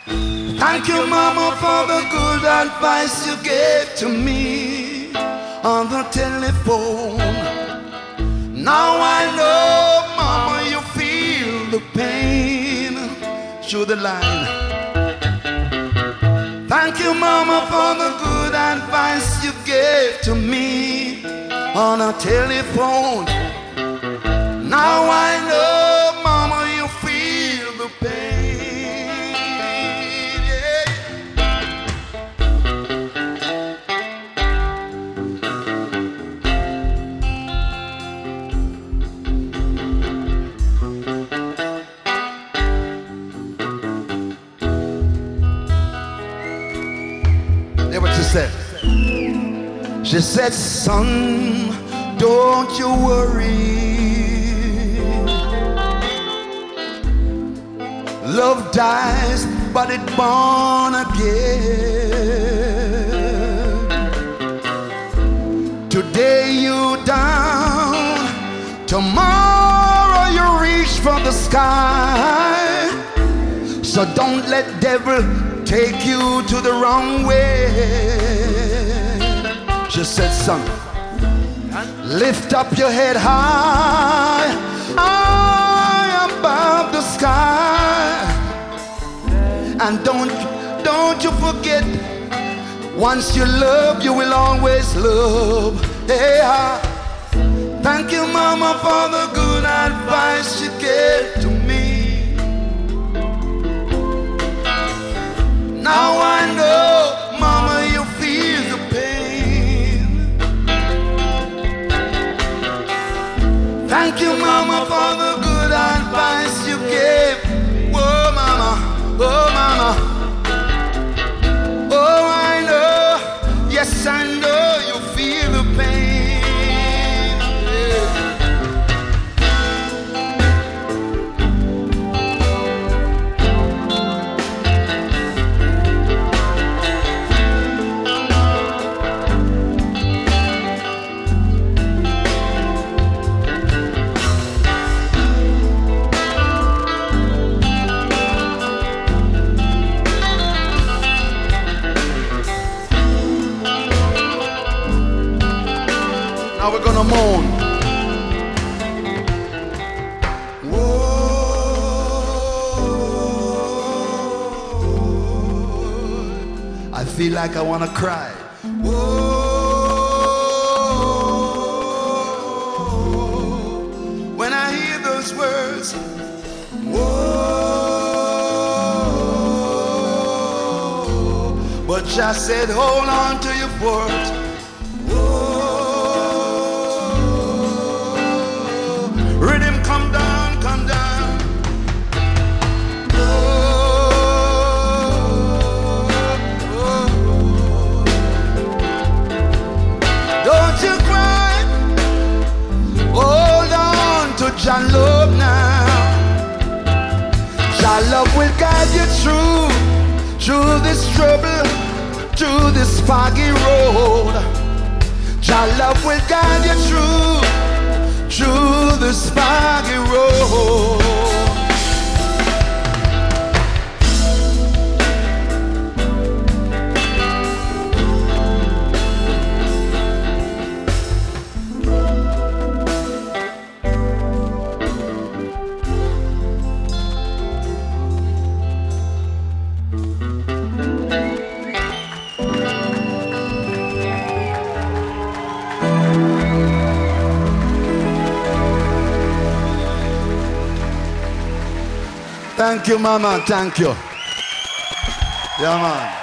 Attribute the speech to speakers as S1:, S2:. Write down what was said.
S1: Thank you, Mama, for the good advice you gave to me on the telephone. Now I know, Mama, you feel the pain through the line. Thank you, Mama, for the good advice you gave to me on a telephone. Now I know, Mama, you feel the pain. Yeah. Hear what she said. She said, son, don't you worry. Love dies, but it's born again. Today you down, tomorrow you reach for the sky. So don't let devil take you to the wrong way. She said, son, lift up your head high, high above the sky. And don't you forget, once you love, you will always love. Yeah. Thank you, Mama, for the good advice you gave to me. Now I know, Mama, you feel the pain. Thank you, Mama, for the good advice you gave. Oh, Mama, oh, Mama. Oh, I know, yes, I know you feel the pain. Now we're gonna moan. Whoa, I feel like I wanna cry. Whoa, when I hear those words. Whoa, but just said, hold on to your fort. Rhythm, come down, come down. Oh, oh, oh. Don't you cry. Hold on to Jah love now. Jah love will guide you through this trouble, through this foggy road. Jah love will guide you through the foggy road. Thank you, Mama. Thank you. Yeah, man.